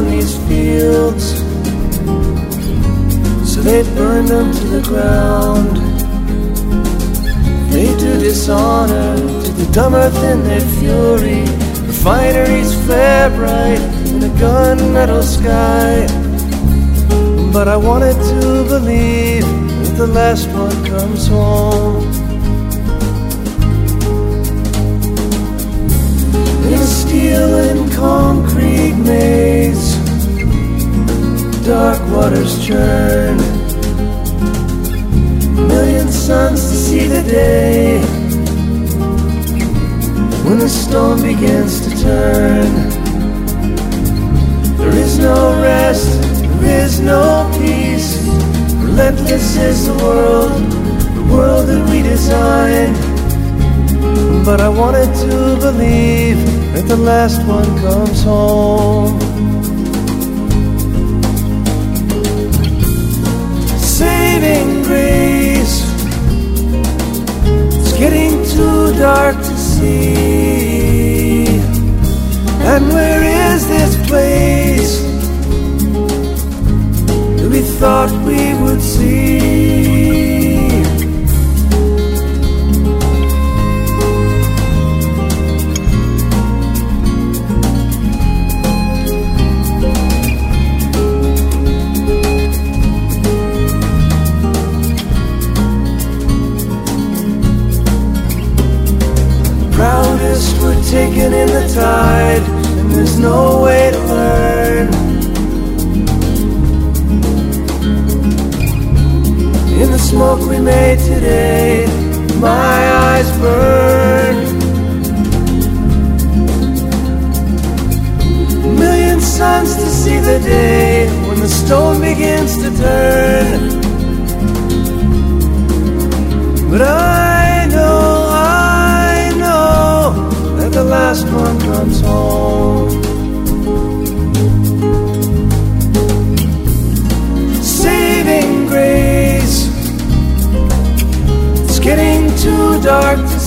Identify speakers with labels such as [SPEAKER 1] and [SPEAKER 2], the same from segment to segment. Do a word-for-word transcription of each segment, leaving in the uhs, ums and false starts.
[SPEAKER 1] these fields, so they burned them to the ground. They do dishonor to the dumb earth in their fury. Refineries flare bright in a gunmetal sky. But I wanted to believe that the last one comes home. In a steel and concrete maze, dark waters churn. Million suns to see the day when the storm begins to turn. There is no rest, there is no peace. Relentless is the world, the world that we designed. But I wanted to believe that the last one comes home. Saving grace, it's getting too dark to see. And where is this place that we thought we would see? Proudest were taken in the tide, and there's no way to learn. In the smoke we made today, my eyes burn. A million suns to see the day when the stone begins to turn. But I know, I know that the last one comes home. Saving grace, it's getting too dark to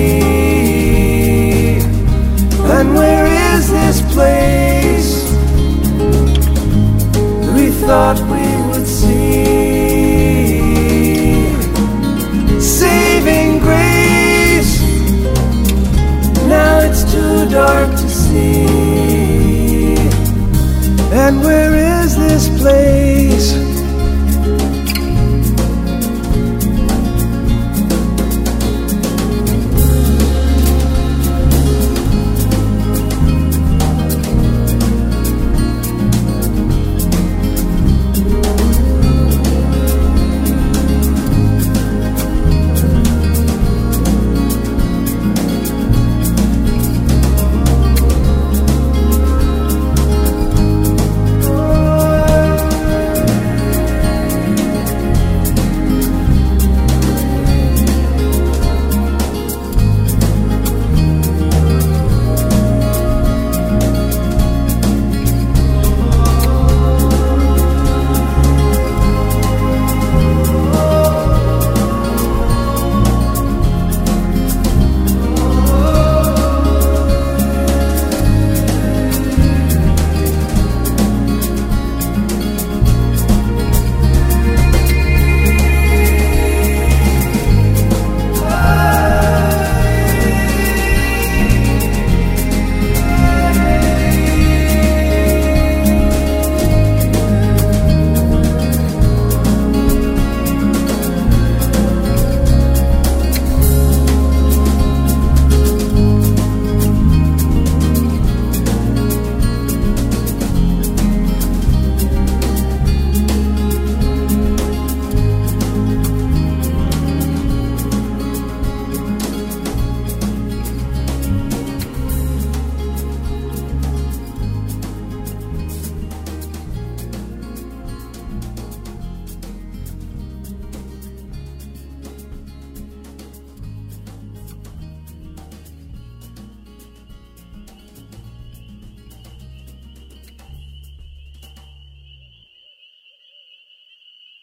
[SPEAKER 1] see. And where is this place we thought we would see? Saving grace, now it's too dark to see. And where is this place